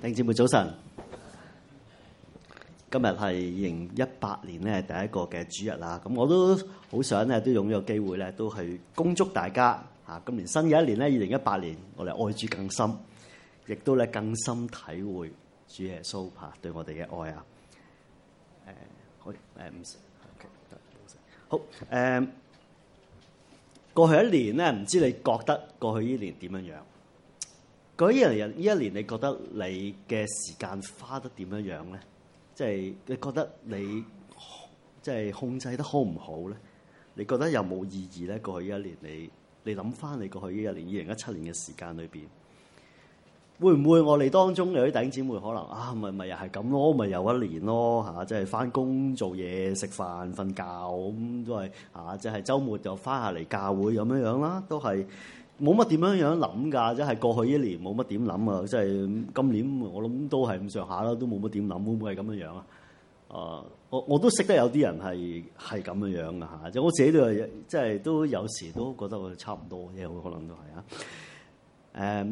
弟兄姊妹早晨，今日係2018年咧第一個嘅主日啦。咁我都好想咧，都用呢個機會咧，都去恭祝大家嚇今年新嘅一年咧，2018年我哋愛主更深，亦都咧更深體會主耶穌嚇對我哋嘅愛啊。好過去一年咧，唔知你覺得過去呢年點樣樣？過去呢一年，你覺得你嘅時間花得點樣樣咧？即係你覺得你即係控制得好唔好咧？你覺得有冇意義咧？過去呢一年，你諗翻你過去呢一年2017年嘅時間裏邊，會唔會我哋當中有啲弟兄姊妹可能咪又係咁咯，咪又一年咯嚇，即係翻工做嘢食飯瞓覺咁都係嚇，即係週末就翻下嚟教會咁樣樣啦，都係冇乜點樣樣諗㗎，即係過去一年冇乜點諗啊，即係今年我諗都係咁上下啦，都冇乜點諗，會唔會係咁樣樣啊？我都識得有啲人係咁樣樣㗎嚇，即係我自己都係即係都有時都覺得我哋差唔多嘅，可能都係啊。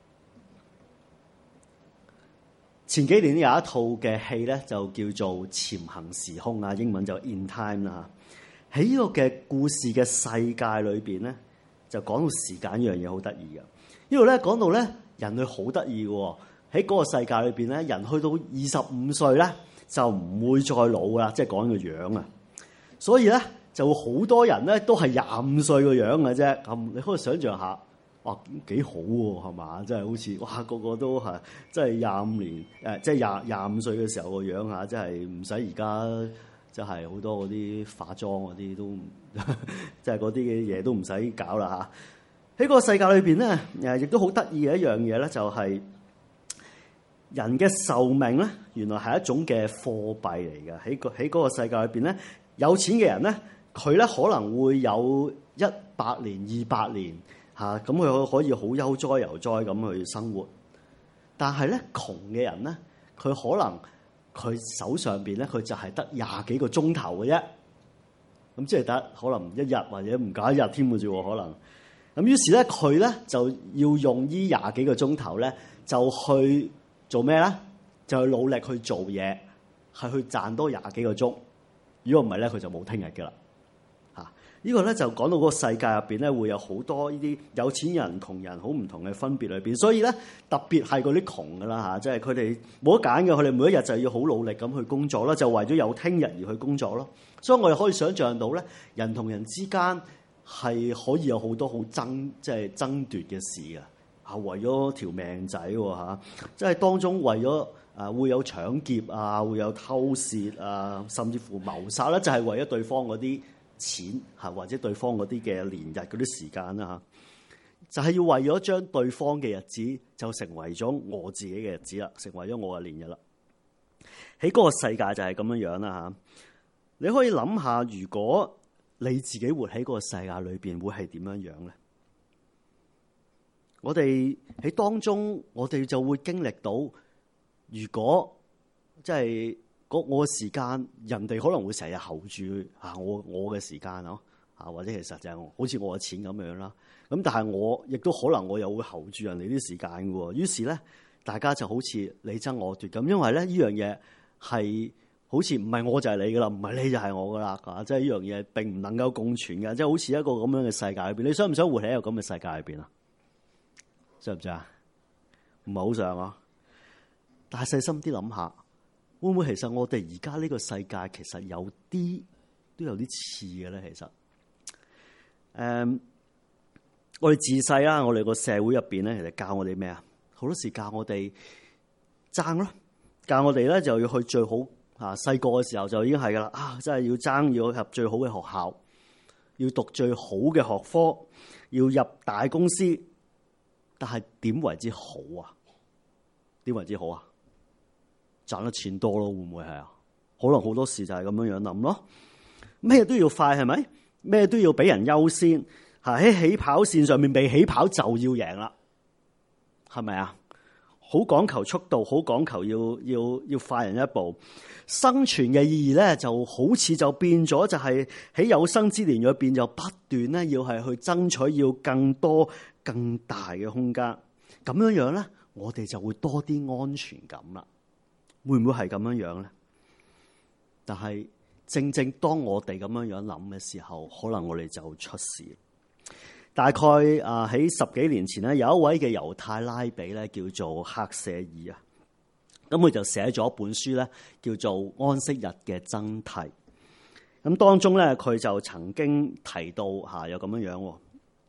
前幾年有一套嘅戲咧，就叫做《潛行時空》啊，英文就 In Time 啦。喺呢個嘅故事嘅世界裏邊咧，就講到時間呢樣嘢好得意嘅。呢度咧講到咧人類好得意嘅，喺嗰個世界裏邊咧，人去到25歲咧就唔會再老啦，即係講個樣啊。所以咧就好多人咧都係25歲個樣嘅啫。咁你可以想象下。哇，幾好喎，係嘛？真係好似哇，個個都係，即係25年，即係25歲嘅時候個樣嚇，真係唔使而家，即係好多嗰啲化妝嗰啲都，即係嗰啲嘅嘢都唔使搞啦嚇。喺個世界裏邊咧，亦都好得意嘅一樣嘢咧，就係人嘅壽命咧，原來係一種嘅貨幣嚟嘅。喺嗰個世界裏邊咧，有錢嘅人咧，佢咧可能會有100年、200年。嚇，咁佢可以好悠哉悠哉咁去生活，但係咧窮嘅人咧，佢可能佢手上邊咧，佢就係得20幾個鐘頭嘅啫，咁即係得可能1日或者唔夠1日添嘅啫喎，可能。咁於是咧，佢咧就要用呢20幾個鐘頭咧，就去做咩咧？就去努力去做嘢，係去賺多20幾個鐘。如果唔係咧，佢就冇聽日嘅啦。呢個咧就講到嗰個世界入邊咧，會有好多呢啲有錢人、窮人好唔同嘅分別裏邊。所以咧，特別係嗰啲窮㗎啦嚇，即係佢哋冇得揀嘅，佢哋每一日就要好努力咁去工作啦，就為咗有聽日而去工作咯。所以我哋可以想像到咧，人同人之間係可以有好多好爭奪嘅事嘅嚇，為咗條命仔喎嚇，即係當中為咗會有搶劫啊，會有偷竊啊，甚至乎謀殺啦，就係為咗對方嗰啲錢嚇，或者對方嗰啲嘅年日嗰啲時間啦嚇，就係要為咗將對方嘅日子就成為咗我自己嘅日子啦，成為咗我嘅年日啦。喺嗰個世界就係咁樣樣啦嚇。你可以諗下，如果你自己活喺嗰個世界裏邊，會係點樣樣咧？我哋喺當中，我哋就會經歷到，如果即係我嘅時間，人哋可能會成日候住我嘅時間咯嚇，或者其實就係好似我嘅錢咁樣啦。咁但係我亦都可能我又會候住人哋啲時間嘅喎。於是咧，大家就好似你爭我奪咁，因為咧呢樣嘢係好似唔係我就係你噶啦，唔係你就係我噶啦嚇，即係呢樣嘢並唔能夠共存嘅，即係好似一個咁樣嘅世界裏邊。你想唔想活喺一個咁嘅世界裏邊啊？想唔想啊？唔係好想啊！但係細心啲諗下。會唔會其實我哋而家呢個世界其實都有啲似嘅咧？其實，我哋自細啦，我哋個社會入邊咧，其實教我哋咩啊？好多時教我哋爭咯，教我哋咧就要去最好嚇。細個嘅時候就已經係噶啦，真係要爭，要入最好嘅學校，要讀最好嘅學科，要入大公司。但係點為之好啊？點為之好啊？賺得錢多咯，會唔會係啊？可能好多時就係咁樣樣諗咯。咩都要快係咪？咩都要俾人優先嚇。喺起跑線上面未起跑就要贏啦，係咪啊？好講求速度，好講求要快人一步。生存嘅意義咧，就好似就變咗，就係喺有生之年裏邊就不斷咧要係去爭取要更多更大嘅空間。咁樣樣咧， 我哋就會多啲安全感啦。會唔會係咁樣樣咧？但係正正當我哋咁樣樣諗嘅時候，可能我哋就出事。大概喺10幾年前咧，有一位嘅猶太拉比咧，叫做赫舍爾啊。咁佢就寫咗一本書咧，叫做《安息日嘅真諦》。咁當中咧，佢就曾經提到有咁樣樣。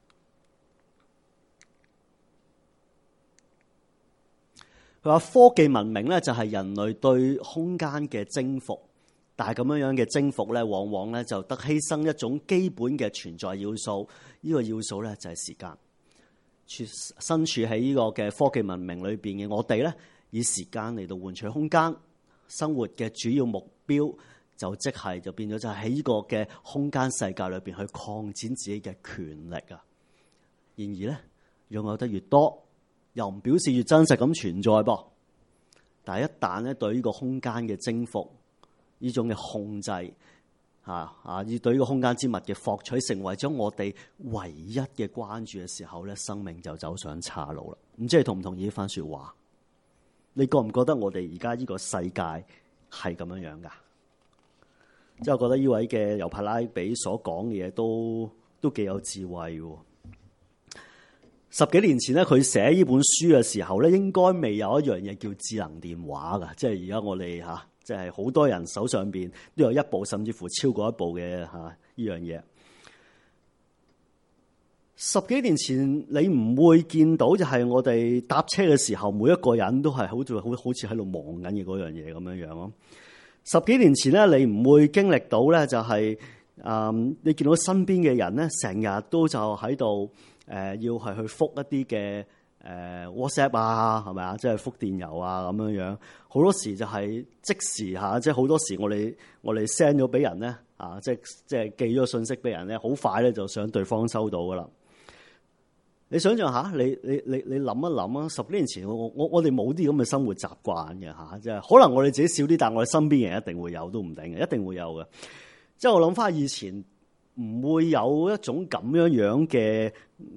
佢話科技文明咧就係人類對空間嘅征服，但係咁樣嘅征服咧，往往咧就得犧牲一種基本嘅存在要素。呢個要素咧就係時間。身處喺呢個嘅科技文明裏邊嘅我哋咧，以時間嚟到換取空間，生活嘅主要目標就變咗就係喺呢個嘅空間世界裏邊去擴展自己嘅權力啊。然而咧，擁有得越多，又唔表示越真實咁存在噃。但係一旦咧對呢個空間嘅征服，呢種嘅控制要對呢個空間之物嘅獲取，成為咗我哋唯一嘅關注嘅時候咧，生命就走上岔路啦。唔知你同唔同意呢番說話？你覺唔覺得我哋而家呢個世界係咁樣樣噶？即係我覺得呢位嘅猶太拉比所講嘅嘢都幾有智慧喎。10幾年前咧，佢寫呢本書嘅時候咧，應該未有一樣嘢叫智能電話噶。即係而家我哋即係好多人手上邊都有一部，甚至乎超過一部嘅呢樣嘢。10幾年前你唔會見到，就係我哋搭車嘅時候，每一個人都係好似喺度忙緊嘅嗰樣嘢咁樣樣咯。10幾年前咧，你唔會經歷到咧，就係你見到身邊嘅人咧，成日都就喺度要係去覆一啲嘅WhatsApp 啊，係咪啊？即係覆電郵啊咁樣樣。好多時就係即時即係好多時我哋 send 咗俾人咧即係寄咗信息俾人咧，好快咧就想對方收到噶啦。你想象下，你諗一諗啊！10幾年前我哋冇啲咁嘅生活習慣嘅即係可能我哋自己少啲，但係我哋身邊嘅人一定會有，都唔定嘅，一定會有嘅。即係我諗翻以前，唔會有一種咁樣嘅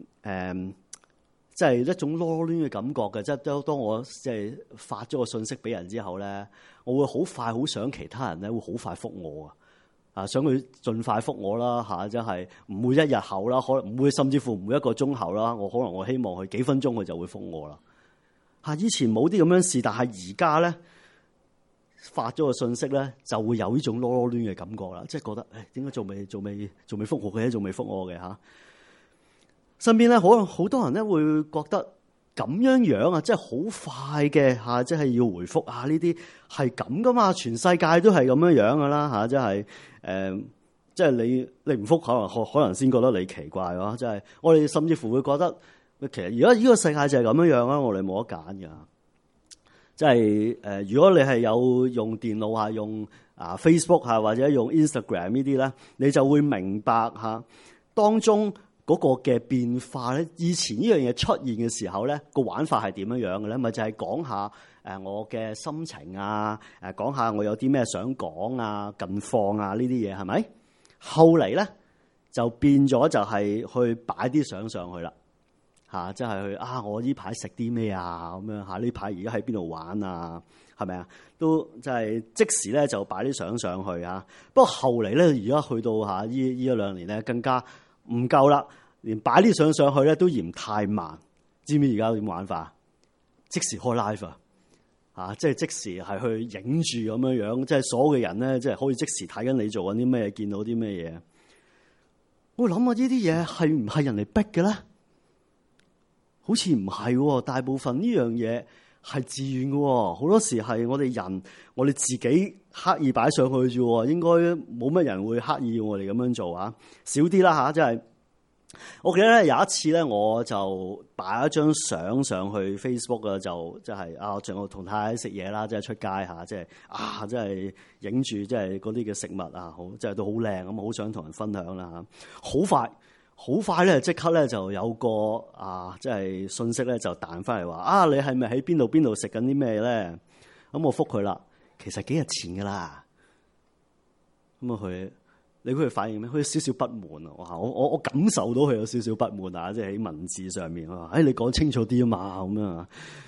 即係一種囉攣嘅感覺嘅。即係當我即係發咗個信息俾人之後咧，我會好快好想其他人咧會好快覆我想佢盡快覆我啦即係唔會一日後啦，可能唔會，甚至乎唔會1個鐘後啦。我希望佢幾分鐘佢就會覆我啦以前冇啲咁樣事，但係而家咧發咗個信息咧就會有呢種囉攣嘅感覺啦，即係覺得點解仲未覆我嘅，仲未覆我嘅身邊咧好多人咧會覺得咁樣即係好快嘅即係要回覆呢啲係咁噶嘛，全世界都係咁樣噶啦即係即係你唔覆可能先覺得你奇怪即係我哋甚至乎會覺得其實而家呢個世界就係咁樣啦，我哋冇得揀噶。即係如果你係有用電腦用Facebook 或者用 Instagram 呢啲咧，你就會明白當中嗰個嘅變化咧。以前呢樣嘢出現嘅時候咧，個玩法係點樣樣嘅咧？咪就係講下我嘅心情講下我有啲咩想講近況呢啲嘢係咪？後嚟咧就變咗就係去擺啲相上去啦即係去我呢排食啲咩咁樣呢排而家喺邊度玩係咪都即係即時咧就擺啲相上去不過後嚟咧而家去到呢1-2年咧更加唔夠啦，連擺啲相上去咧都嫌太慢。知唔知而家點玩法？即時開 live 即係即時係去影住咁樣，即係所有嘅人咧，即係可以即時睇緊你做緊啲咩，見到啲咩嘢。我諗下呢啲嘢係唔係人嚟逼嘅咧？好似唔係，大部分呢樣嘢係自願嘅，好多時係我哋自己刻意擺上去啫，應該冇乜人會刻意要我哋咁樣做少啲啦即係。我記得咧有一次咧，我就擺一張相上去 Facebook 就即係我同太太食嘢啦，即係出街即係即係影住即係嗰啲嘅食物好即係都好靚咁，好想同人分享啦好快咧，即刻咧就有個即係信息咧就彈翻嚟話你係咪喺邊度食緊啲咩咧？咁我覆佢啦，其實幾日前噶啦。咁你估佢反應咩？佢有少少不滿我感受到佢有少少不滿即係喺文字上面你講清楚啲嘛咁樣。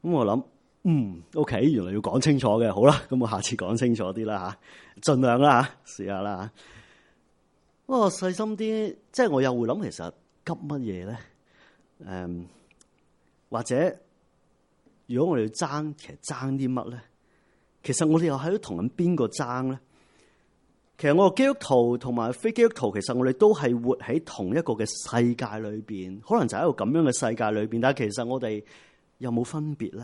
咁我諗，OK， 原來要講清楚嘅，好啦，咁我下次講清楚啲啦嚇，盡量啦嚇，試下啦嚇。不過細心啲，即係我又會諗，其實急乜嘢咧？或者如果我哋要爭，其實爭啲乜咧？其實我哋又喺度同緊邊個爭咧？其實我基督徒同埋非基督徒，其實我哋都係活喺同一個嘅世界裏邊，可能就喺一個咁樣嘅世界裏邊，但係其實我哋有冇分別咧？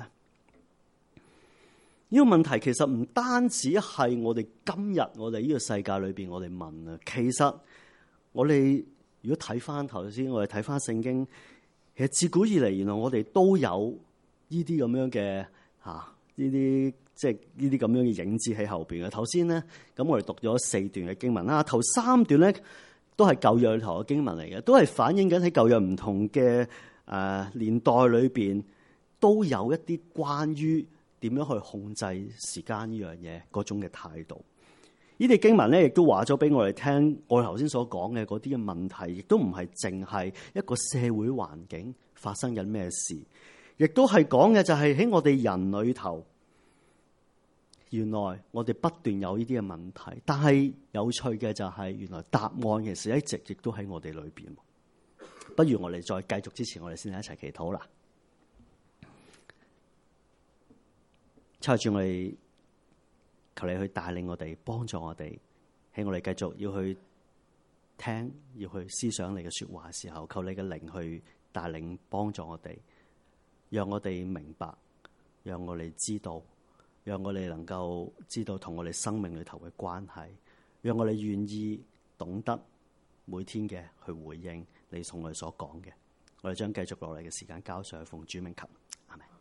呢個問題其實唔單止係我哋今日我哋呢個世界裏邊我哋問啊，其實我哋如果睇翻頭先，我哋睇翻聖經，其實自古以嚟，原來我哋都有呢啲咁樣嘅呢啲即係呢啲咁樣嘅影子喺後邊嘅。頭先咧，咁我哋讀咗4段嘅經文啦，頭3段咧都係舊約裏頭嘅經文嚟嘅，都係反映緊喺舊約唔同嘅年代裏邊都有一啲關於點樣去控制時間呢樣嘢嗰種嘅態度。呢啲經文咧，亦都話咗俾我哋聽，我哋頭先所講嘅嗰啲嘅問題，亦都唔係淨係一個社會環境發生緊咩事，亦都係講嘅就係喺我哋人裏頭，原來我哋不斷有呢啲嘅問題，但係有趣嘅就係原來答案其實一直亦都喺我哋裏邊。不如我哋再繼續之前，我哋先一齊祈禱啦。求住我哋，求你去帶領我哋，幫助我哋，喺我哋繼續要去聽、要去思想你嘅說話嘅時候，求你嘅靈去帶領幫助我哋，讓我哋明白，讓我哋知道，讓我哋能夠知道同我哋生命裏頭嘅關係，讓我哋願意懂得每天嘅去回應你同我哋所講嘅。我哋將繼續落嚟嘅時間交上去，奉主名求，阿們。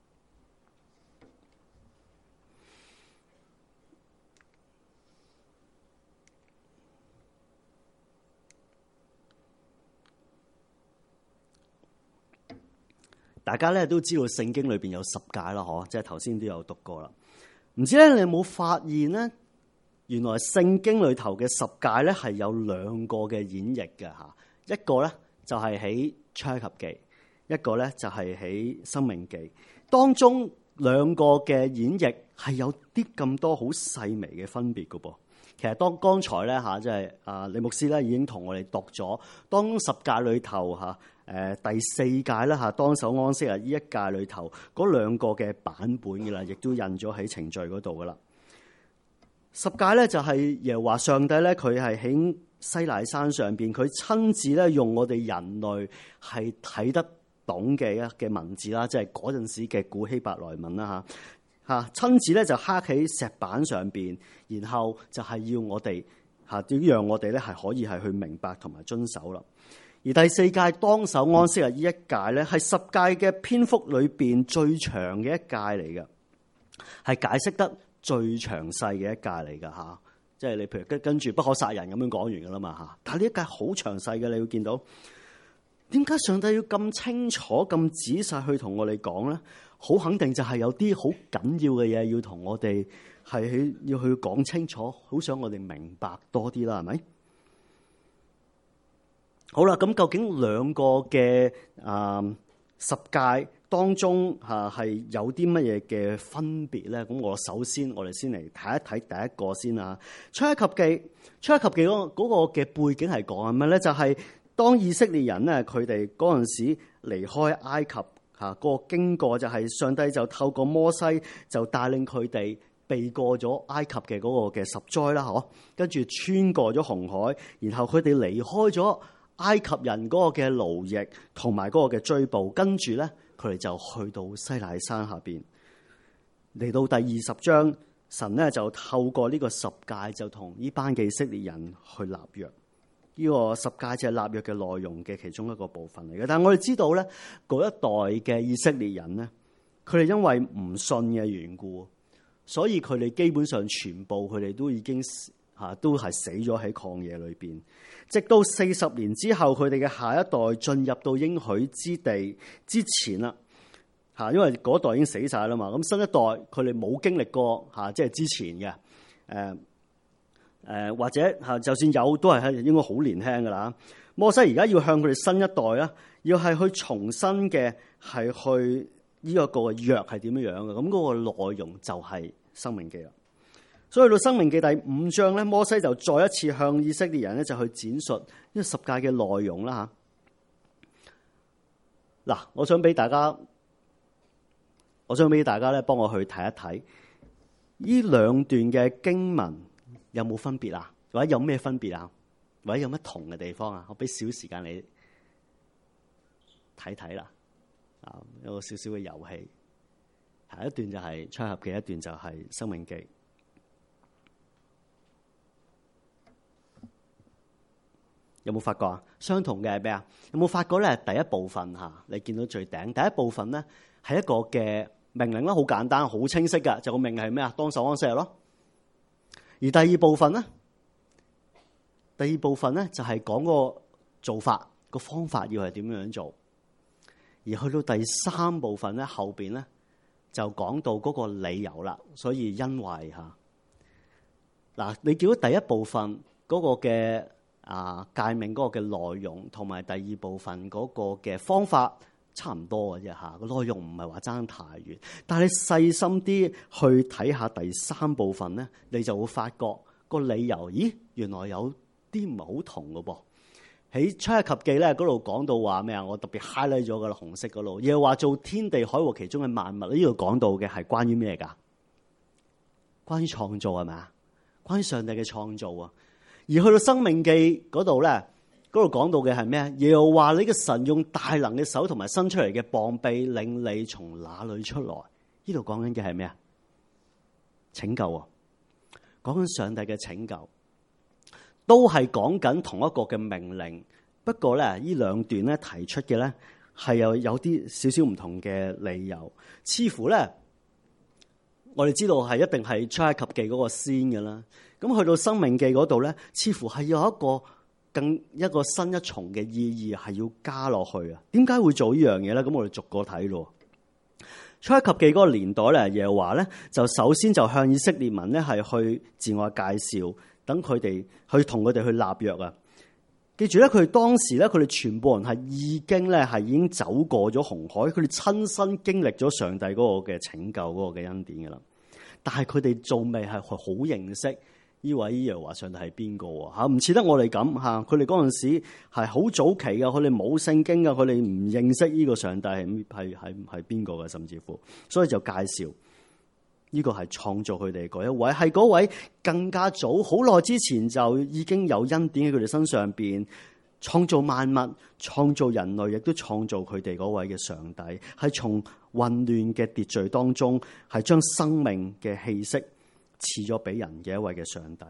大家咧都知道聖經裏邊有10誡啦，嗬，即係頭先都有讀過啦。唔知咧你有冇發現咧？原來聖經裏頭嘅10誡咧係有2個嘅演繹嘅吓，一個咧就係喺出埃及記，一個咧就係喺申命記。當中2個嘅演繹係有啲咁多好細微嘅分別噶噃。其實當剛才咧吓，即係李牧師咧已經同我哋讀咗當10誡裏頭吓。第4誡啦嚇，當守安息日呢一誡裏頭嗰2個嘅版本嘅啦，亦都印咗喺程序嗰度噶啦。10誡咧就係耶和華上帝咧，佢係喺西乃山上邊，佢親自咧用我哋人類係睇得懂嘅文字啦，即係嗰陣時嘅古希伯來文啦嚇，親自咧就刻喺石板上邊，然後就係要我哋點讓我哋咧係可以係去明白同埋遵守啦。而第4誡當守安息日呢一誡咧，係10誡嘅篇幅裏邊最長嘅一誡嚟嘅，係解釋得最詳細嘅一誡嚟噶吓。即係你譬如跟住不可殺人咁樣講完噶啦嘛吓。但係呢一誡好詳細嘅，你會見到點解上帝要咁清楚、咁仔細去同我哋講咧？好肯定就係有啲好緊要嘅嘢要同我哋係要去講清楚，好想我哋明白多啲啦，係咪？好啦，咁究竟2個嘅10誡當中係有啲乜嘢嘅分別咧？咁我哋先嚟睇一睇第一個先啊。出埃及記嗰個嘅背景係講緊乜咧？就係當以色列人咧，佢哋嗰陣時離開埃及嗰個經過，就係上帝就透過摩西就帶領佢哋避過咗埃及嘅嗰個嘅10災啦，嗬，跟住穿過咗紅海，然後佢哋離開咗埃及人嗰個嘅奴役同埋嗰個嘅追捕，跟住咧佢哋就去到西乃山下邊，嚟到第20章，神咧就透過呢個10誡就同呢班嘅以色列人去立約。呢個10誡就係立約嘅內容嘅其中一個部分嚟嘅。但係我哋知道咧，嗰一代嘅以色列人咧，佢哋因為唔信嘅緣故，所以佢哋基本上全部佢哋都已經都係死咗喺曠野裏邊，直到40年之後，佢哋嘅下一代進入到應許之地之前啦，因為嗰代已經死晒啦嘛，咁新一代佢哋冇經歷過即係之前嘅，或者就算有都係應該好年輕噶啦。摩西而家要向佢哋新一代啦，要係去重新嘅係去呢一個約係點樣樣嘅？咁嗰個內容就係申命記啦。所以去到申命記第5章咧，摩西就再一次向以色列人咧就去展述呢十誡嘅內容啦嚇。嗱，我想俾大家咧幫我去睇一睇呢兩段嘅經文有冇分別啊？或者有咩分別啊？或者有乜同嘅地方啊？我俾少時間你睇睇啦。有個少少嘅遊戲，一段就係出埃及記，一段就係申命記。有冇發覺啊？相同嘅係咩啊？有冇發覺咧？第一部分你見到最頂第一部分咧係一個嘅命令啦，好簡單，好清晰㗎。就個命令係咩啊？當守安息日咯。而第二部分咧就係講個做法，個方法要係點樣做。而去到第三部分咧，後邊咧就講到嗰個理由啦。所以因為嗱，你見到第一部分嗰個嘅誡命嗰個嘅內容，同埋第二部分嗰個嘅方法差唔多嘅啫嚇。個內容唔係話爭太遠，但係你細心啲去睇下第三部分咧，你就會發覺個理由，咦，原來有啲唔係好同嘅噃。喺出埃及記咧嗰度講到話咩啊？我特別 highlight 咗噶啦，紅色嗰度，又話做天地海和其中嘅萬物。呢度講到嘅係關於咩噶？關於創造係咪啊？關於上帝嘅創造啊！而去到申命記嗰度咧，嗰度講到嘅係咩啊？又話你嘅神用大能嘅手同埋伸出嚟嘅膀臂，令你從哪裏出來？呢度講緊嘅係咩啊？拯救啊！講緊上帝嘅拯救。都係講緊同一個嘅命令，不過咧，呢兩段咧提出嘅咧係有啲少少唔同嘅理由，似乎咧我哋知道係一定係出埃及記嗰個先嘅啦。咁去到申命記嗰度咧，似乎係有一個新一重嘅意義係要加落去啊。點解會做呢樣嘢咧？咁我哋逐個睇咯。出埃及記嗰個年代咧，耶和華咧就首先就向以色列民咧係去自我介紹。等佢哋去同佢哋去立約啊！記住咧，佢哋當時咧，佢哋全部人係已經走過咗紅海，佢哋親身經歷咗上帝嗰個嘅拯救嗰個嘅恩典噶啦。但係佢哋仲未係好認識呢位耶和華上帝係邊個嚇？唔似得我哋咁嚇，佢哋嗰陣時係好早期噶，佢哋冇聖經噶，佢哋唔認識呢個上帝係邊個嘅，甚至乎，所以就介紹。呢個係創造佢哋嗰一位，係嗰位更加早好耐之前就已經有恩典喺佢哋身上邊，創造萬物、創造人類，亦都創造佢哋嗰位嘅上帝，係從混亂嘅秩序當中，係將生命嘅氣息賜咗俾人嘅一位嘅上帝。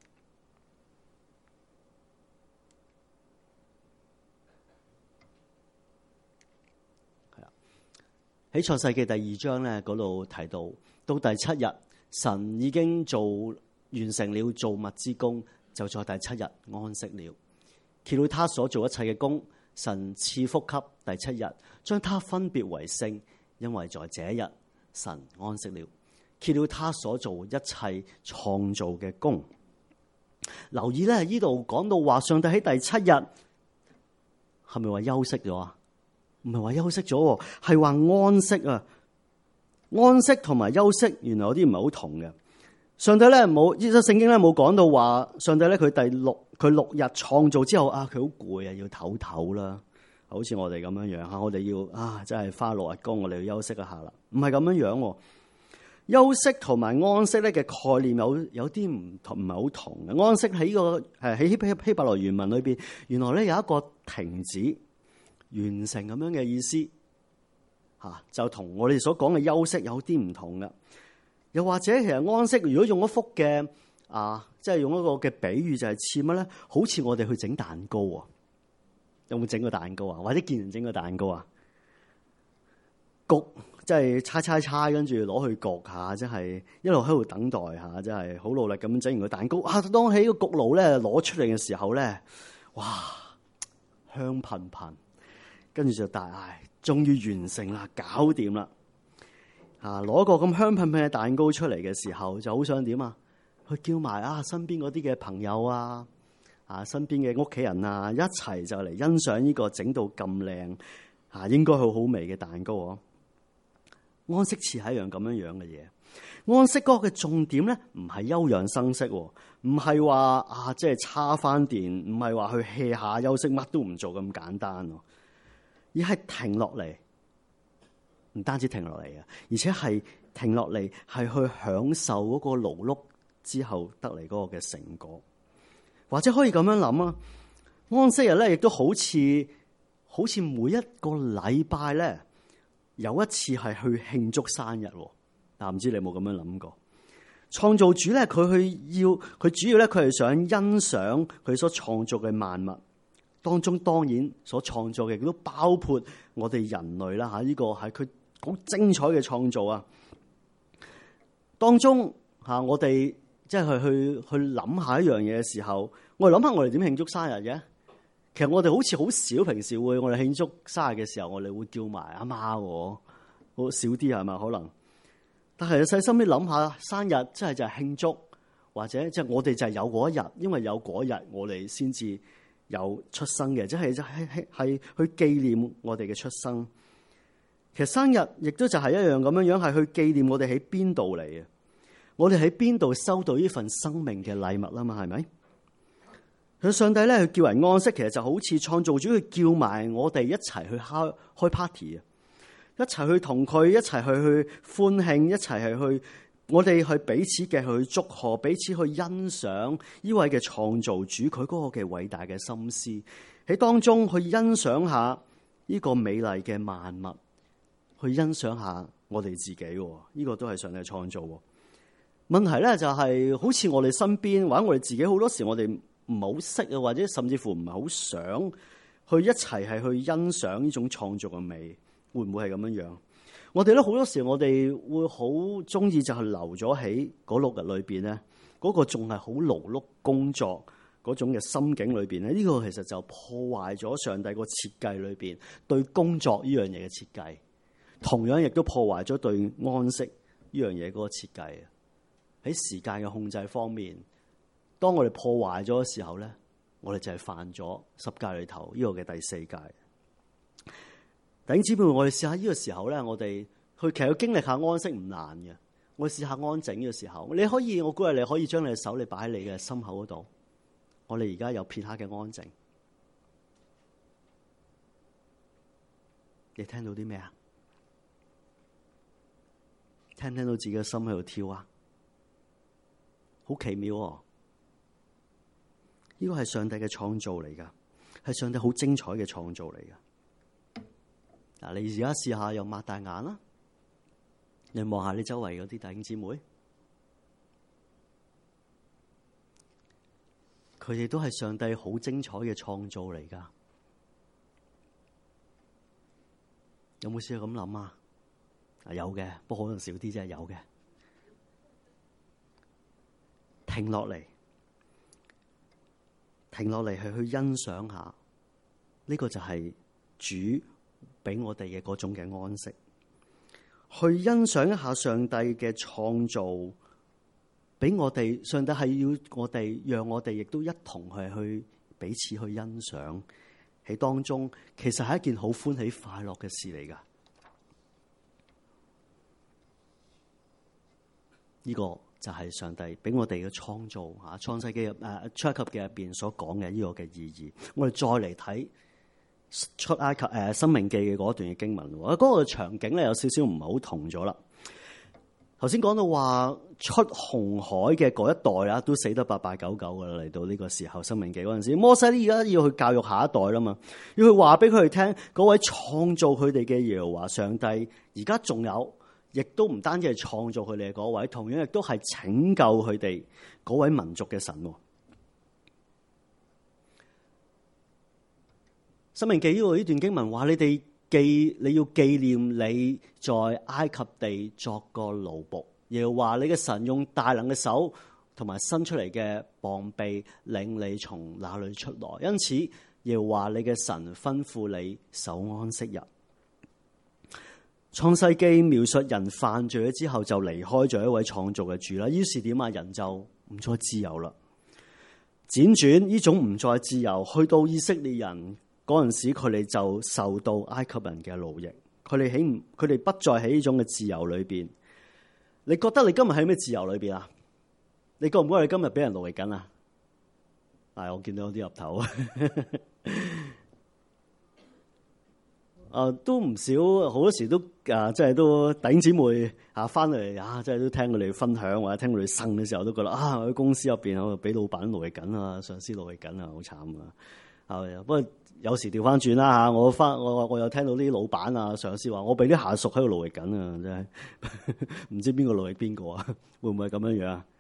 係啊，喺創世記第2章咧嗰度提到。到第7日，神已經完成了造物之功，就在第7日安息了。揭了他所做一切嘅功，神賜福給第7日，將他分別為聖，因為在這日神安息了。揭了他所做一切創造嘅功。留意咧，呢度講到話上帝喺第7日係咪話休息咗啊？唔係話休息咗，係話安息啊！安息同埋休息，原來有啲唔係好同嘅。上帝咧冇，呢則聖經咧冇講到話，上帝咧佢6日創造之後啊，佢好攰啊，要唞唞啦。好似我哋咁樣樣吓，我哋要真係花6日工，我哋要休息一下啦。唔係咁樣樣，休息同埋安息咧嘅概念有啲唔係好同嘅。安息喺希伯來原文裏邊，原來咧有一個停止、完成咁樣嘅意思。就同我哋所講嘅休息有啲唔同嘅，又或者其實安息，如果用一幅嘅即係用一個嘅比喻，就係似乜咧？好似我哋去整蛋糕啊！有冇整過蛋糕啊？或者見人整過蛋糕啊？焗即係猜，跟住攞去焗下，即係一路喺度等待下，即係好努力咁整完個蛋糕。當喺個焗爐咧攞出嚟嘅時候咧，哇，香噴噴，跟住就大嗌。終於完成啦，搞掂啦！攞個咁香噴噴嘅蛋糕出嚟嘅時候，就好想點啊？去叫埋身邊嗰啲嘅朋友身邊嘅屋企人一齊就嚟欣賞呢個整到咁靚應該好好味嘅蛋糕。 安息似係一樣咁樣嘅嘢。安息嗰個嘅重點咧，唔係休養生息，唔係話即係叉翻電，唔係話去 hea 下休息，乜都唔做咁簡單，而係停落嚟，唔單止停落嚟啊，而且係停落嚟係去享受嗰個勞碌之後得嚟嗰個嘅成果。或者可以咁樣諗啊，安息日咧亦都好似每一個禮拜咧有一次係去慶祝生日。但唔知你有冇咁樣諗過？創造主咧，佢主要咧，佢係想欣賞佢所創造嘅萬物當中，當然所創造嘅亦都包括我哋人類啦吓。呢個係佢好精彩嘅創造啊！當中吓，我哋即係去諗下一樣嘢嘅時候，我哋諗下我哋點慶祝生日嘅？其實我哋好似好少平時我哋慶祝生日嘅時候，我哋會叫埋阿媽，好少啲係咪？可能。但係細心啲諗下，生日真係就係慶祝，或者即係我哋就係有嗰一日，因為有嗰一日我哋先至有出生嘅，即係去紀念我哋嘅出生。其實生日亦都就係一樣咁樣樣，係去紀念我哋喺邊度嚟嘅，我哋喺邊度收到呢份生命嘅禮物啦嘛，係咪？佢上帝咧，佢叫人安息，其實就好似創造主佢叫埋我哋一齊去開 party 啊！一齊去同佢一齊去歡慶，一齊係去我哋去彼此嘅去祝賀，彼此去欣賞呢位嘅創造主佢嗰個嘅偉大嘅心思，喺當中去欣賞下呢個美麗嘅萬物，去欣賞下我哋自己。呢個都係上帝創造。問題咧就係好似我哋身邊或者我哋自己好多時我哋唔係好識啊，或者甚至乎唔係好想去一齊係去欣賞呢種創造嘅美。會唔會係咁樣樣？我哋咧好多時，我哋會好中意就係留咗喺嗰6日裏邊咧，嗰個仲係好勞碌工作嗰種嘅心境裏邊咧，呢個其實就破壞咗上帝個設計裏邊對工作呢樣嘢嘅設計，同樣亦都破壞咗對安息呢樣嘢嗰個設計。喺時間嘅控制方面，當我哋破壞咗嘅時候咧，我哋就係犯咗10誡裏頭呢個嘅第4誡。弟兄姊妹，我哋試下呢個時候咧，我哋其實要經歷下安息唔難嘅。我哋試下安靜嘅時候，你可以，我估計你可以將你嘅手你擺喺你嘅心口嗰度。我哋而家有片刻嘅安靜，你聽到啲咩啊？聽唔聽到自己嘅心喺度跳啊？好奇妙哦！呢個係上帝嘅創造嚟噶，係上帝好精彩嘅創造嚟噶。嗱，你而家試下又擘大眼啦，你望下你周圍嗰啲弟兄姊妹，佢哋都係上帝好精彩嘅創造嚟噶。有冇試過咁諗啊？有嘅，不過可能少啲啫。有嘅，停落嚟，係去欣賞下，呢個就係主俾我哋嘅嗰種嘅安息，去欣賞一下上帝嘅創造，俾我哋。上帝係要我哋，讓我哋亦都一同去彼此去欣賞喺當中，其實係一件好歡喜快樂嘅事嚟噶。呢個就係上帝俾我哋嘅創造吓，創世記出埃及記入邊所講嘅呢個嘅意義。我哋再嚟睇出埃及申命記嘅嗰段嘅經文，嗰個場景咧有少少唔係好同咗啦。頭先講到話出紅海嘅嗰一代啦，都死得889噶啦。嚟到呢個時候，申命記嗰陣時，摩西而家要去教育下一代啦嘛，要去話俾佢哋聽，嗰位創造佢哋嘅耶和華上帝，而家仲有，亦都唔單止係創造佢哋嘅嗰位，同樣亦都係拯救佢哋嗰位民族嘅神。申命記呢段經文話：你要紀念你在埃及地作過奴僕，又話你嘅神用大能嘅手同埋伸出嚟嘅膀臂領你從那裏出來，因此又話你嘅神吩咐你守安息日。創世記描述人犯罪咗之後就離開咗一位創造嘅主啦，於是點啊？人就唔再自由啦。輾轉呢種唔再自由，去到以色列人嗰陣時，佢哋就受到埃及人嘅奴役， 佢哋不再喺呢種嘅自由裏邊。你覺得你今日喺咩自由裏邊啊？你覺唔覺得你今日俾人奴役緊啊？我見到有啲入頭都唔少，好多時都即係都弟兄姊妹翻嚟即係都聽佢哋分享或者聽佢哋呻嘅時候，都覺得喺公司入邊我俾老闆奴役緊啊，上司奴役緊啊，好慘啊！不過有時調翻轉啦我有聽到啲老闆啊、上司話我俾啲下屬喺度奴役緊啊，真係唔知邊個奴役邊個啊？會唔會係咁樣樣？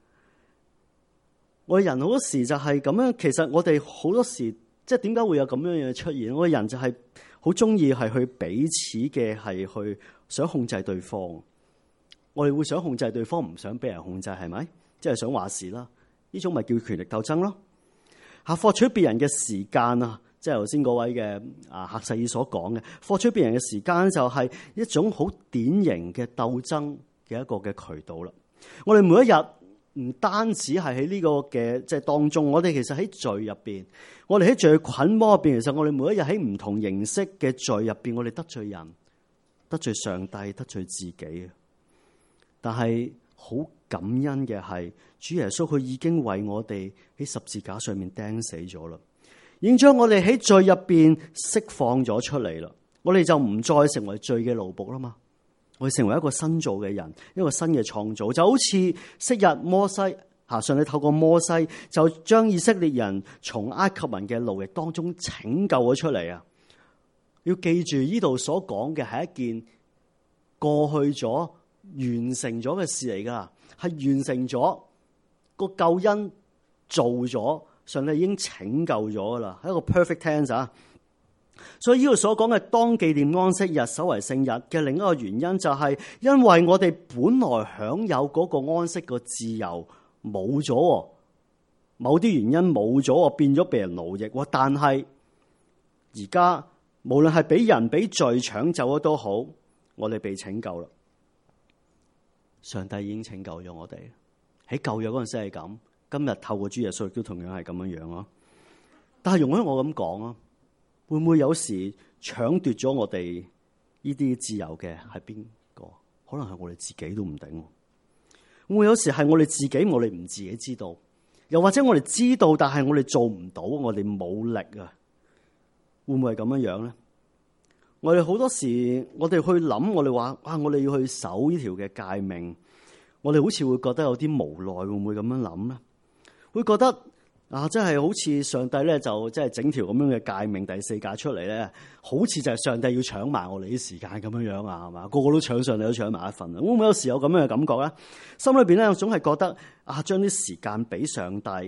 我哋人好多時就係咁樣，其實我哋好多時即係點解會有咁樣嘢出現？我哋人就係好中意係去彼此嘅係去想控制對方。我哋會想控制對方，唔想俾人控制，係咪？即係想話事啦。呢種咪叫權力鬥爭咯。獲取別人嘅時間啊，即係頭先嗰位嘅赫西爾所講嘅，獲取別人嘅時間就係一種好典型嘅鬥爭嘅一個嘅渠道啦。我哋每一日。唔單止係喺呢個嘅即係當中，我哋其實喺罪入邊，我哋喺罪捆綁入邊。其實我哋每一日喺唔同形式嘅罪入邊，我哋得罪人、得罪上帝、得罪自己。但係好感恩嘅係，主耶穌佢已經為我哋喺十字架上面釘死咗啦，已經將我哋喺罪入邊釋放咗出嚟啦。我哋就唔再成為罪嘅奴僕啦嘛。我哋成為一個新造嘅人，一個新嘅創造，就好似昔日摩西上帝透過摩西就將以色列人從埃及人嘅奴役當中拯救咗出嚟啊！要記住呢度所講嘅係一件過去咗、完成咗嘅事嚟噶，係完成咗個救恩做咗，上帝已經拯救咗噶啦，係一個 perfect tense 啊！所以呢度所講嘅當紀念安息日、守為聖日嘅另一個原因，就係因為我哋本來享有嗰個安息個自由冇咗，某啲原因冇咗，變咗被人奴役。但係而家無論係俾人俾罪搶走咗都好，我哋被拯救啦。上帝已經拯救咗我哋，喺舊約嗰陣時係咁，今日透過主耶穌亦都同樣係咁樣樣咯。但係容許我咁講啊。會唔會有時搶奪咗我哋呢啲自由嘅係邊個？可能係我哋自己都唔定。會唔會有時係我哋自己，我哋唔自己知道，又或者我哋知道，但係我哋做唔到，我哋冇力啊？會唔會係咁樣樣咧？我哋好多時，我哋去諗，我哋話我哋要去守呢條嘅誡命，我哋好似會覺得有啲無奈，會唔會咁樣諗咧？會覺得。真係好似上帝咧，就即係整條咁樣嘅誡命第四誡出嚟咧，好似就係上帝要搶埋我哋啲時間咁樣樣啊，係嘛？個個都搶，上帝都搶埋一份啊！會唔會有時有咁樣嘅感覺咧？心裏邊咧，總係覺得將啲時間俾上帝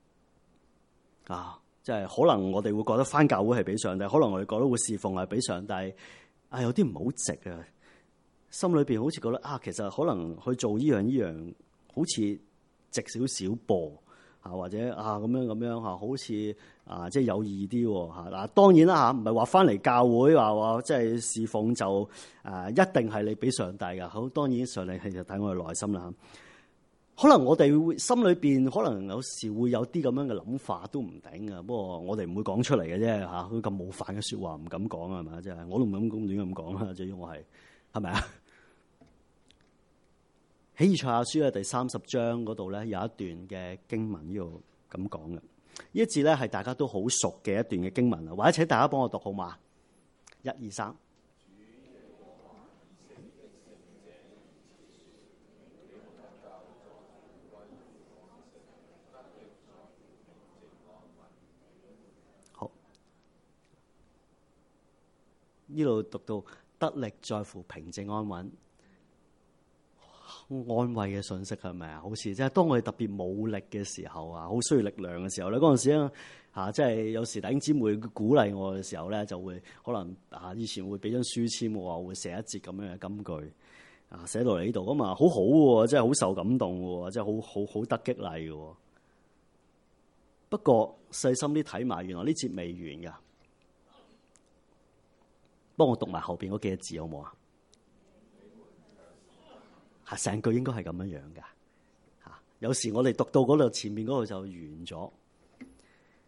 即係可能我哋會覺得返教會係俾上帝，可能我哋覺得會侍奉係俾上帝有啲唔好值啊！心裏邊好似覺得其實可能去做呢樣，好似值少少噃。或者咁樣好似即係有意啲嗱。當然啦唔係話翻嚟教會話即係侍奉就一定係你俾上帝噶。好，當然上帝係就睇我哋內心啦。可能我哋心裏邊可能有時會有啲咁樣嘅諗法都唔定啊。不過我哋唔會講出嚟嘅啫嚇。好咁冒犯嘅説話唔敢講係咪？即係我都唔敢咁亂咁講啦。至於我係咪啊？喺以賽亞書嘅第30章嗰度咧，有一段嘅經文呢度咁講嘅。呢一字咧係大家都好熟嘅一段嘅經文啊，或者請大家幫我讀好嘛？1、2、3。好，呢度讀到得力在乎平靜安穩。安慰嘅信息係咪啊？好似即係當我哋特別冇力嘅時候好需要力量嘅時候咧，嗰陣時咧即係有時弟兄姊妹鼓勵我嘅時候咧，就會可能以前會俾張書籤我，會寫一節咁樣嘅金句寫到嚟呢度咁好好喎，真係好受感動喎，真係好得激勵嘅。不過細心啲睇埋，原來呢節未完㗎。幫我讀埋後邊嗰幾個字好唔好啊？成句應該係咁樣樣噶，有時我哋讀到嗰度前面嗰度就完咗。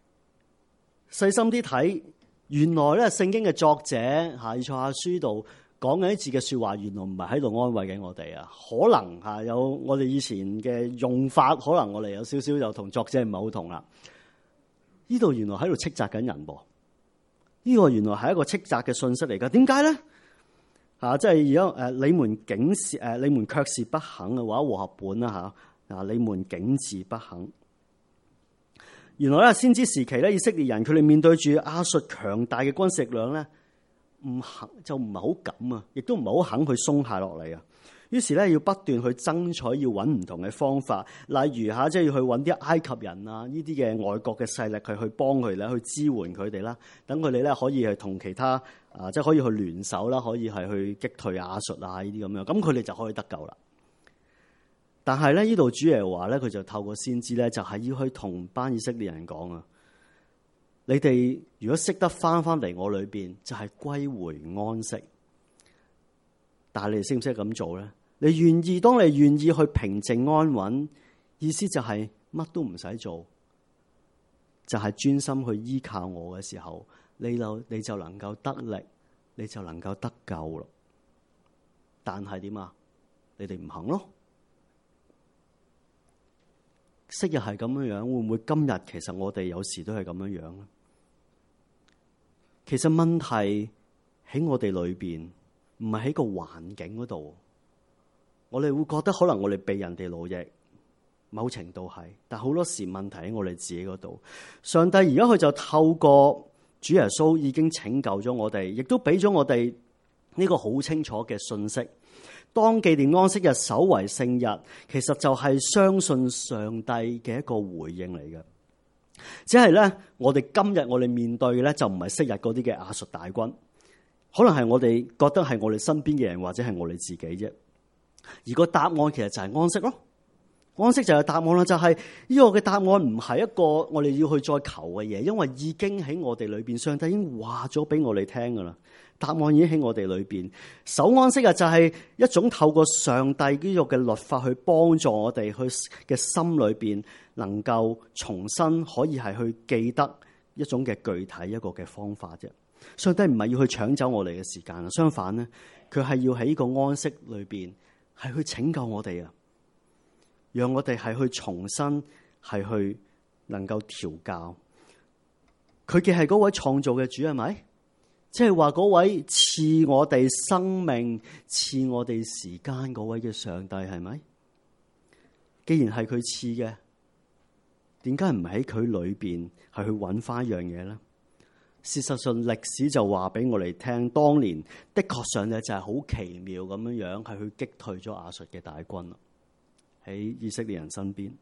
細心啲睇，原來咧聖經嘅作者以賽亞書度講緊啲字嘅説話，原來唔係喺度安慰緊我哋啊。可能有我哋以前嘅用法，可能我哋有少少就同作者唔係好同啦。呢度原來喺度斥責緊人噃。呢個原來係一個斥責嘅信息嚟㗎。點解咧？即係而家你們卻是不肯嘅話，和合本啦嚇。你們竟是不肯。原來咧，先知時期咧，以色列人佢哋面對住亞述強大嘅軍事力量咧，唔係好敢啊，亦都唔係好肯去鬆懈落嚟啊。於是咧，要不斷去爭取，要揾唔同嘅方法，例如即係要去揾啲埃及人啊，呢啲嘅外國嘅勢力去幫佢哋，去支援佢哋啦，等佢哋咧可以係同其他即係可以去聯手啦，可以係去擊退亞述啊呢啲咁樣，咁佢哋就可以得救啦。但係咧，呢度主耶和華咧，佢就透過先知咧，就係要去同班以色列人講啊，你哋如果識得翻嚟我裏邊，就係歸回安息。但係你哋識唔識咁做咧？當你願意去平靜安穩，意思就係乜都唔使做，就係專心去依靠我嘅時候，你就能夠得力，你就能夠得救咯。但係點啊？你哋唔肯咯。昔日係咁樣樣，會唔會今日其實我哋有時都係咁樣樣咧？其實問題喺我哋裏邊，唔係喺個環境嗰度。我哋會覺得可能我哋被人哋奴役，某程度係，但好多時問題喺我哋自己嗰度。上帝而家佢就透過主耶穌已經拯救咗我哋，亦都俾咗我哋呢個好清楚嘅信息。當紀念安息日守為聖日，其實就係相信上帝嘅一個回應嚟嘅。只係咧，我哋今日我哋面對嘅咧就唔係昔日嗰啲嘅亞述大軍，可能係我哋覺得係我哋身邊嘅人或者係我哋自己啫。而個答案其實就係安息咯，安息就係答案啦。就係呢個嘅答案唔係一個我哋要去再求嘅嘢，因為已經喺我哋裏邊，上帝已經話咗俾我哋聽噶啦。答案已經喺我哋裏邊。守安息日就係一種透過上帝呢個嘅律法去幫助我哋去嘅心裏邊，能夠重新可以係去記得一種嘅具體一個嘅方法啫。上帝唔係要去搶走我哋嘅時間，相反咧，佢係要喺呢個安息裏邊係去拯救我哋啊，讓我哋係去重新係去能夠調教。佢嘅係嗰位創造嘅主，係咪？即係話嗰位賜我哋生命、賜我哋時間嗰位嘅上帝，係咪？既然係佢賜嘅，點解唔喺佢裏邊係去揾翻一樣嘢咧？事實上，歷史就話俾我哋聽，當年的確上咧就係好奇妙咁樣樣，係去擊退咗亞述嘅大軍啦。喺以色列人身邊，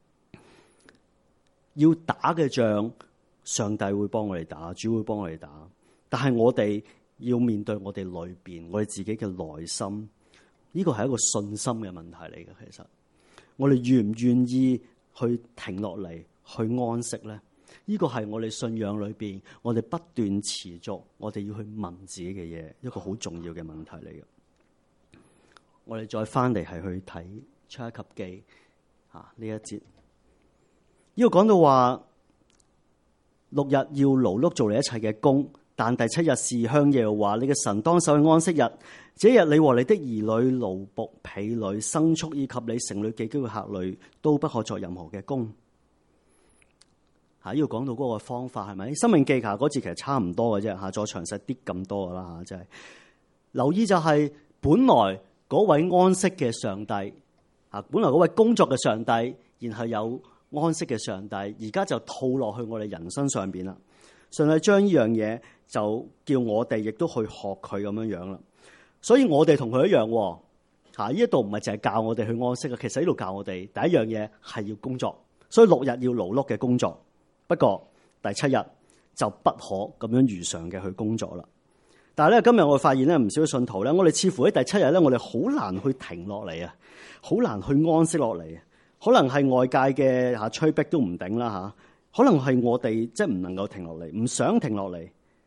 要打嘅仗，上帝會幫我哋打，主會幫我哋打。但係我哋要面對我哋裏邊，我哋自己嘅內心，呢個係一個信心嘅問題嚟嘅。其實我哋願唔願意去停落嚟去安息咧？呢個係我哋信仰裏邊，我哋不斷持續，我哋要去問自己嘅嘢，一個好重要嘅問題嚟嘅。我哋再翻嚟係去睇出埃及記呢一節，呢個講到話6日要勞碌做你一切嘅工。但第7日是向耶和華你嘅神當守嘅安息日，這日你和你的兒女、奴僕、婢女、牲畜以及你城裏寄居嘅客旅都不可作任何嘅工。呢度講到嗰個方法係咪？申命記嗰字其實差唔多嘅啫，再詳細啲咁多噶啦，即係留意就係本來嗰位安息嘅上帝，本來嗰位工作嘅上帝，然後有安息嘅上帝，而家就套落去我哋人生上邊啦。上帝將呢樣嘢就叫我哋亦都去學佢咁樣樣啦，所以我哋同佢一樣喎。呢一度唔係淨係教我哋去安息嘅，其實呢度教我哋第一樣嘢係要工作，所以6日要勞碌嘅工作。不過第7日就不可咁樣如常嘅去工作啦。但係咧，今日我發現咧，唔少信徒咧，我哋似乎喺第7日咧，我哋好難去停落嚟啊，好難去安息落嚟。可能係外界嘅催逼都唔頂啦，可能係我哋即係唔能夠停落嚟，唔想停落嚟。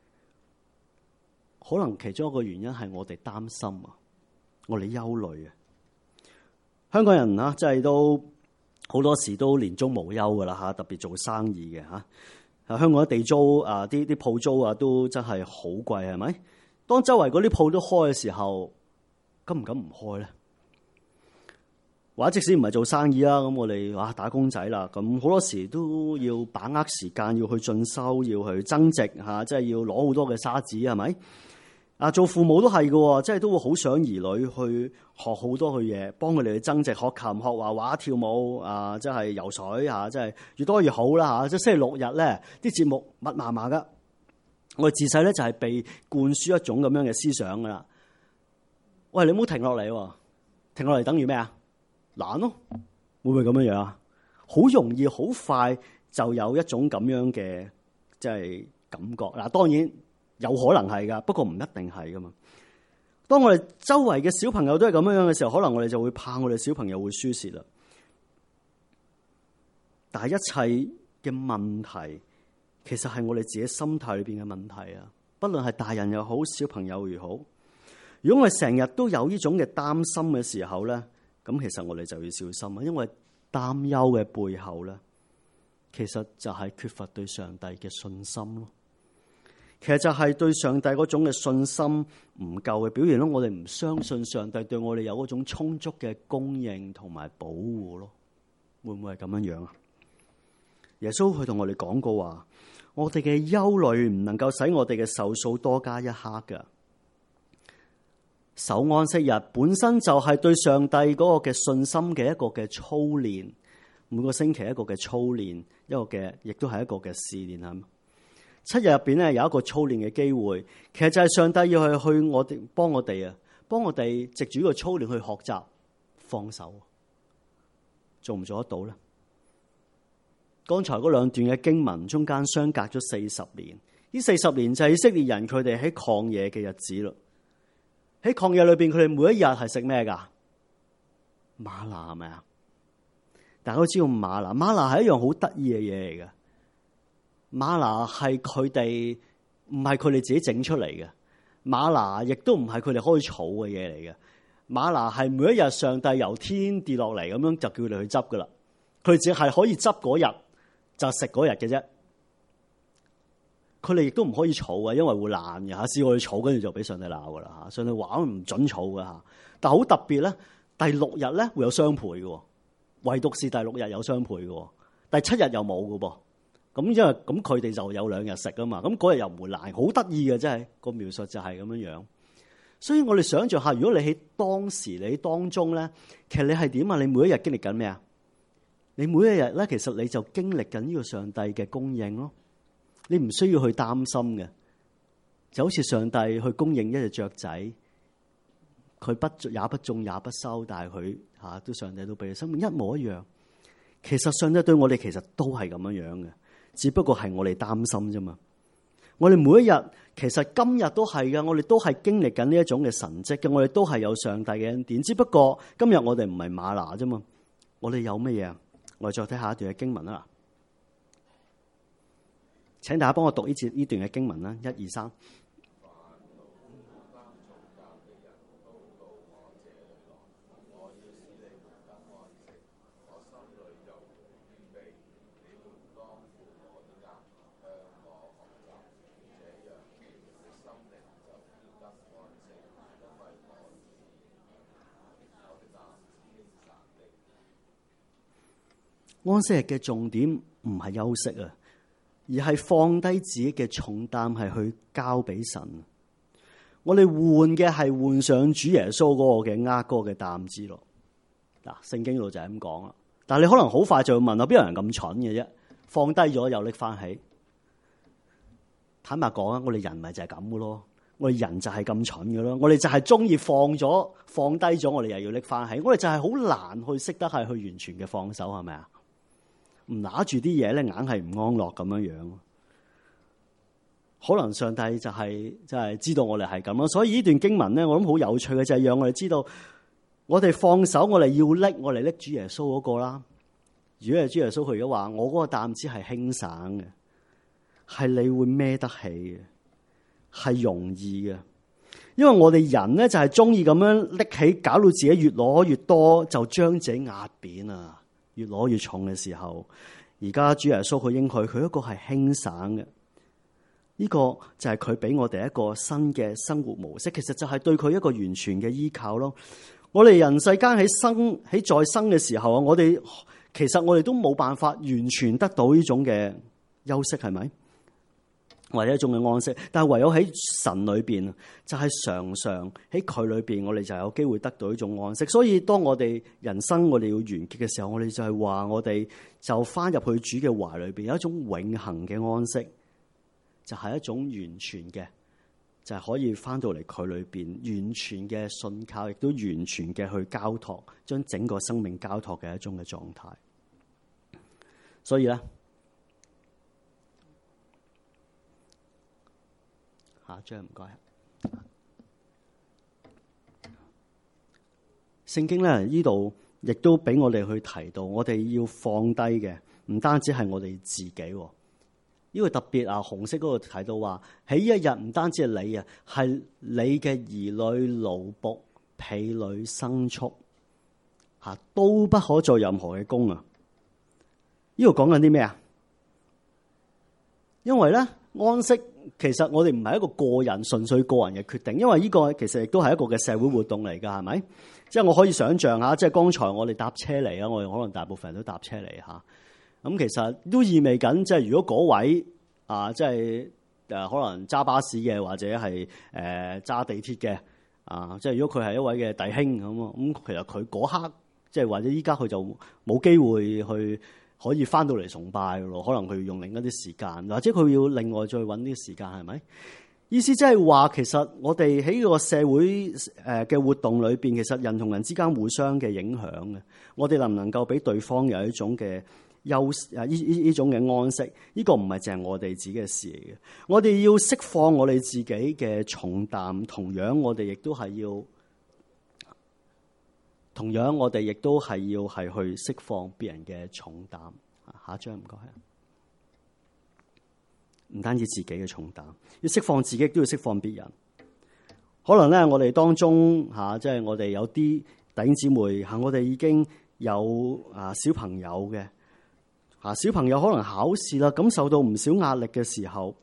可能其中一個原因係我哋擔心啊，我哋憂慮啊。香港人即係都好多時都年終無休噶啦，特別做生意嘅。香港啲地租啲鋪租都真係好貴，係咪？ 當周圍嗰啲鋪都開嘅時候，敢唔敢唔開咧？或者即使唔係做生意啊，咁我哋打工仔啦，咁好多時都要把握時間，要去進修，要去增值嚇，即係要攞好多嘅沙紙，係咪？做父母都係嘅，即係都會好想兒女去學好多嘅嘢，幫佢哋去增值，學琴、學畫畫、跳舞即係游水嚇，即係越多越好啦嚇。即係星期六日咧，啲節目密麻麻噶。我哋自細咧就係被灌輸一種咁樣嘅思想噶啦。喂，你唔好停落嚟，停落嚟等於咩啊？懶咯，會唔會咁樣樣啊？好容易好快就有一種咁樣嘅即係感覺。嗱，當然有可能係噶，不過唔一定係噶嘛。當我哋周圍嘅小朋友都係咁樣樣嘅時候，可能我哋就會怕我哋小朋友會輸蝕啦。但係一切嘅問題，其實係我哋自己心態裏邊嘅問題啊！不論係大人又好，小朋友又好，如果我哋成日都有呢種嘅擔心嘅時候咧，咁其實我哋就要小心啊！因為擔憂嘅背後咧，其實就係缺乏對上帝嘅信心咯。其實就係對上帝嗰種嘅信心唔夠嘅表現咯。我哋唔相信上帝對我哋有嗰種充足嘅供應同埋保護咯。會唔會係咁樣樣啊？耶穌佢同我哋講過話，我哋嘅憂慮唔能夠使我哋嘅壽數多加一刻噶。守安息日本身就係對上帝嗰個嘅信心嘅一個嘅操練，每個星期一個嘅操練，一個嘅亦都係一個嘅試煉啊。7日入邊咧有一個操練嘅機會，其實就係上帝要去我哋幫我哋藉住呢個操練去學習放手，做唔做得到咧？剛才嗰兩段嘅經文中間相隔咗40年，呢40年就係以色列人佢哋喺曠野嘅日子咯。喺曠野裏邊，佢哋每一日係食咩噶？嗎哪係咪啊？大家都知道嗎哪係一樣好得意嘅嘢嚟嘅。嗎哪係佢哋唔係佢哋自己整出嚟嘅，嗎哪亦都唔係佢哋可以儲嘅嘢嚟嘅。嗎哪係每一日上帝由天跌落嚟咁樣就叫佢哋去執噶啦，佢哋只係可以執嗰日就食嗰日嘅啫。佢哋亦都唔可以儲啊，因為會爛嘅嚇。試過去儲，跟住就俾上帝鬧噶啦嚇。上帝話唔準儲噶嚇。但係好特別咧，第6日咧會有雙倍嘅，唯獨是第6日有雙倍嘅，第7日又冇嘅噃。咁因為咁佢哋就有2日食啊嘛。咁嗰日又唔會爛，好得意嘅真係個描述就係咁樣樣。所以我哋想象下，如果你喺當時你喺當中咧，其實你係點啊？你每一日經歷緊咩啊？你每一日咧，其實你就經歷緊呢個上帝嘅供應咯。你唔需要去擔心嘅，就好似上帝去供應一隻雀仔，佢也不種也不收，但係佢都上帝都俾佢生命一模一樣。其實上帝對我哋其實都係咁樣樣嘅，只不過係我哋擔心啫嘛。我哋每一日其實今日都係嘅，我哋都係經歷緊呢一種嘅神蹟嘅，我哋都係有上帝嘅恩典。只不過今日我哋唔係嗎哪啫嘛，我哋有乜嘢啊？我哋再睇下一段嘅經文啦。請大家幫我讀呢段嘅經文啦，1、2、3。安息日嘅重點唔係休息啊，而係放低自己嘅重擔，係去交俾神。我哋換嘅係換上主耶穌嗰個嘅軛嗰個嘅擔子咯。嗱，聖經度就係咁講啦。但係你可能好快就會問我，邊有人咁蠢嘅啫？放低咗又拎翻起。坦白講啊，我哋人咪就係咁嘅咯。我哋人就係咁蠢嘅咯。我哋就係中意放低咗，我哋又要拎翻起。我哋就係好難去識得係去完全嘅放手，係咪啊？唔拿住啲嘢咧，硬係唔安樂咁樣樣。可能上帝就係知道我哋係咁咯。所以呢段經文咧，我諗好有趣嘅就係讓我哋知道，我哋放手，我哋要拎主耶穌嗰個啦。如果係主耶穌，佢如果話我嗰個擔子係輕省嘅，係你會孭得起嘅，係容易嘅。因為我哋人咧就係中意咁樣拎起，搞到自己越攞越多，就將自己壓扁啊。越攞越重嘅時候，而家主耶穌佢應許佢一個係輕省嘅，呢呢個就係佢俾我哋一個新嘅生活模式，其實就係對佢一個完全嘅依靠咯。我哋人世間喺在生嘅時候啊，其實我哋都冇辦法完全得到呢種嘅休息，係咪？或者一種嘅安息，但係唯有喺神裏邊，就係常常喺佢裏邊，我哋就有機會得到呢種安息。所以當我哋人生我哋要完結嘅時候，我哋就係話我哋就翻入去主嘅懷裏邊，有一種永恆嘅安息，就係一種完全嘅，就係可以翻到嚟佢裏邊，完全嘅信靠，亦都完全嘅去交託，將整個生命交託嘅一種嘅狀態。所以咧，下一章唔該。聖經咧呢度亦都俾我哋去提到，我哋要放低嘅唔單止係我哋自己。呢個特別啊，紅色嗰度提到話，喺一日唔單止係你啊，係你嘅兒女、奴僕、婢女、牲畜嚇都不可做任何嘅工啊！呢度講緊啲咩啊？因為咧安息其實我哋唔係一個個人純粹個人嘅決定，因為呢個其實亦都係一個嘅社會活動嚟㗎，係咪？即係我可以想象下，即係剛才我哋搭車嚟啊，我哋可能大部分人都搭車嚟嚇。咁其實都意味緊，即係如果嗰位啊，即係可能揸巴士嘅，或者係揸地鐵嘅啊，即係如果佢係一位嘅弟兄咁，其實佢嗰刻即係或者依家佢就冇機會去可以翻到嚟崇拜咯，可能佢要用另一啲時間，或者佢要另外再揾啲時間，係咪？意思即係話，其實我哋喺呢個社會嘅活動裏邊，其實人同人之間互相嘅影響嘅，我哋能唔能夠俾對方有一種嘅呢種嘅安息？呢個唔係淨係我哋自己嘅事嚟嘅，我哋要釋放我哋自己嘅重擔，同樣我哋亦都係要去釋放別人嘅重擔。下一張唔該。唔單止自己嘅重擔，要釋放自己，都要釋放別人。可能咧，我哋當中即係我哋有啲弟兄姊妹我哋已經有小朋友嘅小朋友可能考試啦，感受到唔少壓力嘅時候，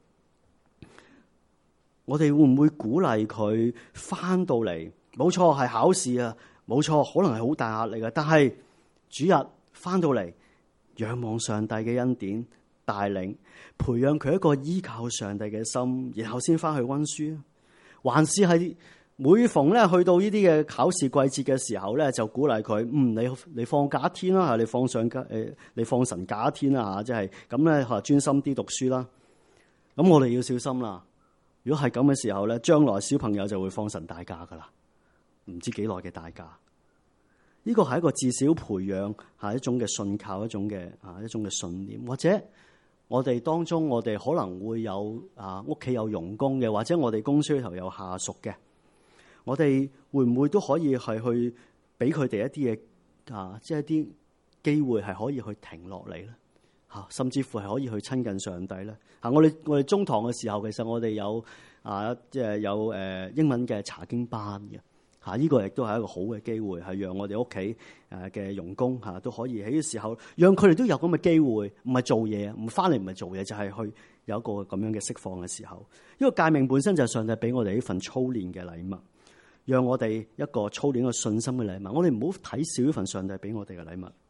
我哋會唔會鼓勵佢翻到嚟？冇錯，係考試啊，冇錯，可能係好大壓力嘅，但係主日翻到嚟，仰望上帝嘅恩典帶領，培養佢一個依靠上帝嘅心，然後先翻去溫書。還是係每逢咧去到呢啲嘅考試季節嘅時候咧，就鼓勵佢，你放假一天啦，你放神假一天啦，即係咁咧，專心啲讀書啦。咁我哋要小心啦。如果係咁嘅時候咧，將來小朋友就會放神大假噶啦，唔知幾耐嘅大假。呢個係一個至少培養一種嘅信靠，一種嘅信念，或者我哋當中我哋可能會有屋企有傭工嘅，或者我哋公司頭有下屬嘅，我哋會唔會都可以係去俾佢哋一啲嘅即係一啲機會係可以去停落嚟咧？甚至乎係可以去親近上帝咧？我哋中堂嘅時候，其實我哋有即係有英文嘅查經班嘅。呢個亦都係一個好嘅機會，係讓我哋屋企嘅傭工都可以喺呢時候，讓佢哋都有咁嘅機會，唔係做嘢，唔翻嚟唔係做嘢，就係去有一個咁樣嘅釋放嘅時候。呢個誡命本身就係上帝俾我哋呢份操練嘅禮物，讓我哋一個操練一個信心嘅禮物。我哋唔好睇少呢份上帝俾我哋嘅禮物。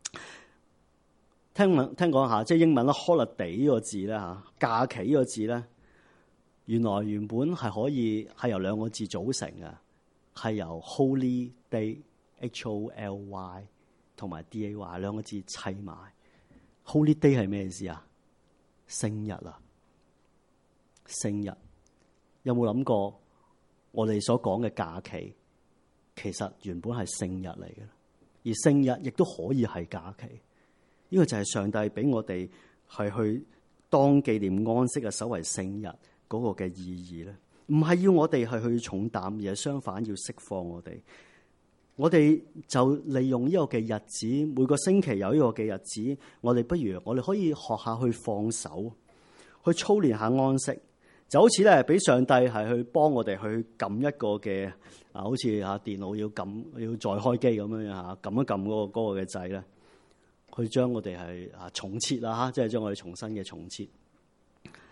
聽講下，即係英文啦 holiday 呢個字咧假期呢個字咧，原本係由兩個字組成嘅。係由 Holy Day HOLY 同埋 DAY 兩個字砌埋。Holy Day 係咩意思啊？聖日啊！聖日有冇諗過？我哋所講嘅假期其實原本係聖日嚟嘅，而聖日亦都可以係假期。呢個就係上帝俾我哋係去當紀念安息嘅守為聖日嗰個嘅意義咧。唔係要我哋係去重擔，而係相反要釋放我哋。我哋就利用呢個嘅日子，每個星期有呢個嘅日子，我哋可以學下去放手，去操練下安息。就好似咧，俾上帝係去幫我哋去撳一個嘅好似電腦要再開機咁樣撳一撳嗰個嘅掣咧，去將我哋係重設啦，即係將我哋重新嘅重設。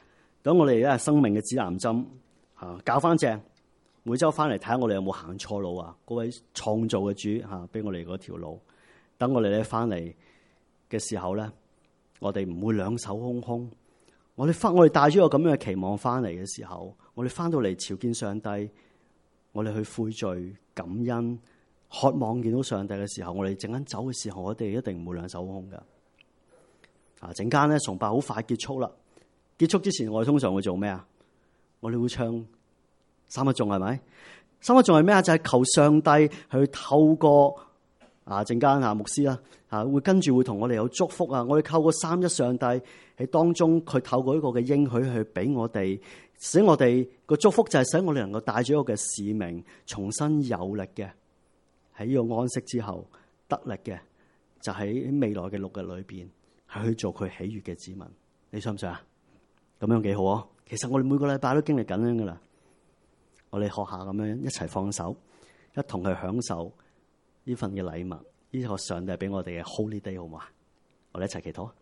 等我哋咧生命嘅指南針校翻正，每週翻嚟睇下我哋有冇行錯路啊！嗰位創造嘅主俾我哋嗰條路，等我哋咧翻嚟嘅時候咧，我哋唔會兩手空空。我哋帶咗個咁樣嘅期望翻嚟嘅時候，我哋翻到嚟朝見上帝，我哋去悔罪感恩，渴望見到上帝嘅時候，我哋陣間走嘅時候，我哋一定唔會兩手空噶。陣間咧崇拜好快結束啦，結束之前我哋通常會做咩啊？我哋會唱三一頌，係咪？三一頌係咩啊？就係求上帝去透過陣間牧師啦會跟住會同我哋有祝福啊！我哋透過三一上帝喺當中，佢透過呢個嘅應許去俾我哋，使我哋個祝福就係使我哋能夠帶住一個嘅使命，重新有力嘅喺呢個安息之後得力嘅，就喺未來嘅6日裏邊係去做佢喜悅嘅子民。你想唔想啊？咁樣幾好啊！其實我哋每個禮拜都經歷緊樣噶啦，我哋學下咁樣一齊放手，一同去享受呢份嘅禮物，呢個上帝俾我哋嘅 Holy Day， 好唔好啊？我哋一齊祈禱。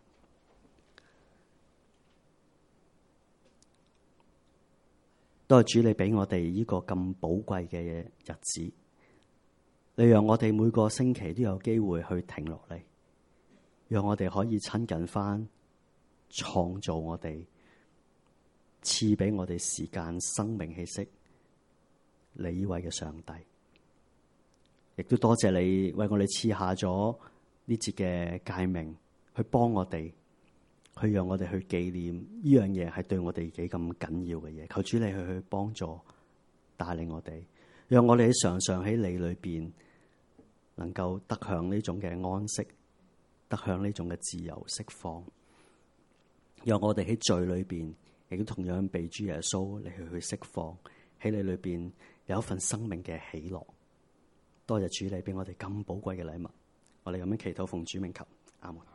多謝主，你俾我哋呢個咁寶貴嘅日子，你讓我哋每個星期都有機會去停落嚟，讓我哋可以親近翻創造我哋，賜俾我哋時間、生命氣息，你呢位嘅上帝。亦都多謝你為我哋賜下咗呢節嘅誡命，去幫我哋，去讓我哋去紀念呢樣嘢係對我哋幾咁緊要嘅嘢。求主你去幫助帶領我哋，讓我哋常常喺你裏邊能夠得享呢種嘅安息，得享呢種嘅自由釋放。讓我哋喺罪裏邊亦都同樣被主耶穌你去釋放，喺你裏邊有一份生命嘅喜樂。多謝主你俾我哋咁寶貴嘅禮物，我哋咁樣祈禱奉主名求，阿門。